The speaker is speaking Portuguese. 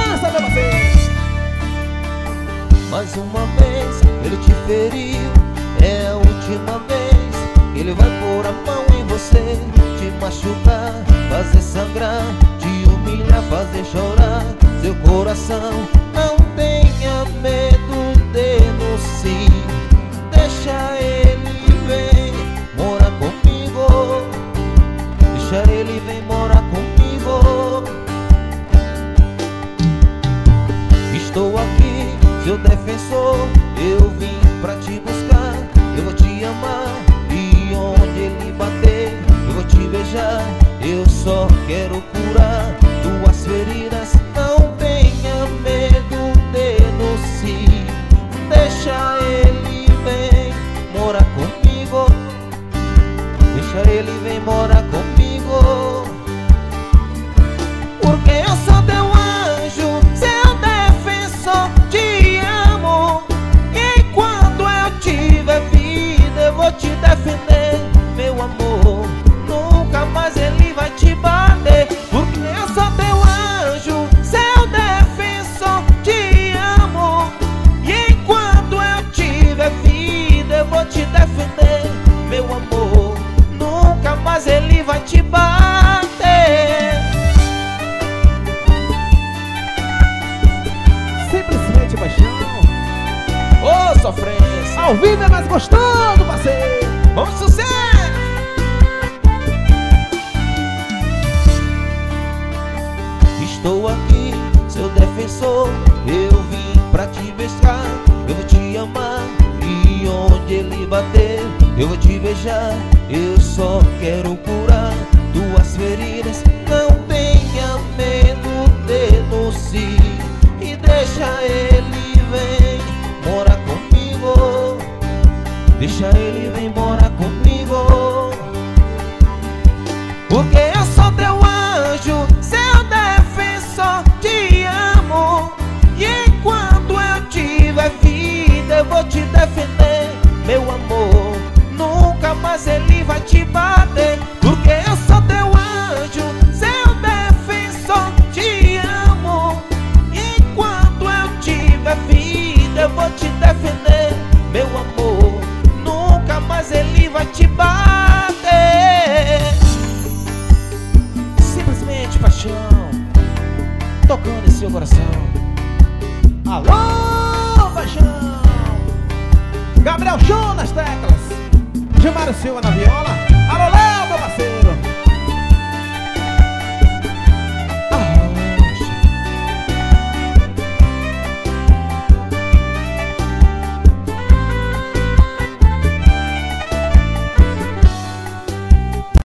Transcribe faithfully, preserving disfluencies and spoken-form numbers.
dança, meu parceiro. Mais uma vez ele te feriu, é a última vez que ele vai pôr a mão em você, te machucar, fazer sangrar, te humilhar, fazer chorar seu coração. Não tenha medo, denuncie, deixa ele vir morar comigo, deixa ele vir morar comigo. Estou aqui, seu defensor, eu vim pra te buscar, eu vou te amar, e onde ele bater, eu vou te beijar. Eu só quero curar tuas feridas, não tenha medo, denuncie, deixa ele vir morar comigo, deixa ele vir morar comigo. Porque eu sou teu anjo, seu defensor, te amo, e enquanto eu tiver vida eu vou te defender, meu amor. Nunca mais ele vai te bater. Porque eu sou teu anjo, seu defensor, te amo, e enquanto eu tiver vida eu vou te defender, meu amor. Nunca mais ele vai te bater. Simplesmente paixão. Ô, sofrência, Ao vivo é mais gostoso, parceiro. vamos sucesso! Estou aqui, seu defensor, eu vim pra te buscar, eu vou te amar, e onde ele bater, eu vou te beijar. Eu só quero curar tuas feridas, não tenha medo, denuncie, e deixa ele vir morar comigo, deixa ele vir morar comigo. Porque eu sou teu anjo, seu defensor, te amo, e enquanto eu tiver vida eu vou te defender, meu amor. Nunca mais ele vai te bater. Porque eu sou teu anjo, seu defensor, te amo, e enquanto eu tiver vida eu vou te defender, meu amor. Nunca mais ele vai te bater. Simplesmente paixão, tocando em seu coração. Alô, paixão. Gabriel Show nas teclas. Gilmário Silva na viola.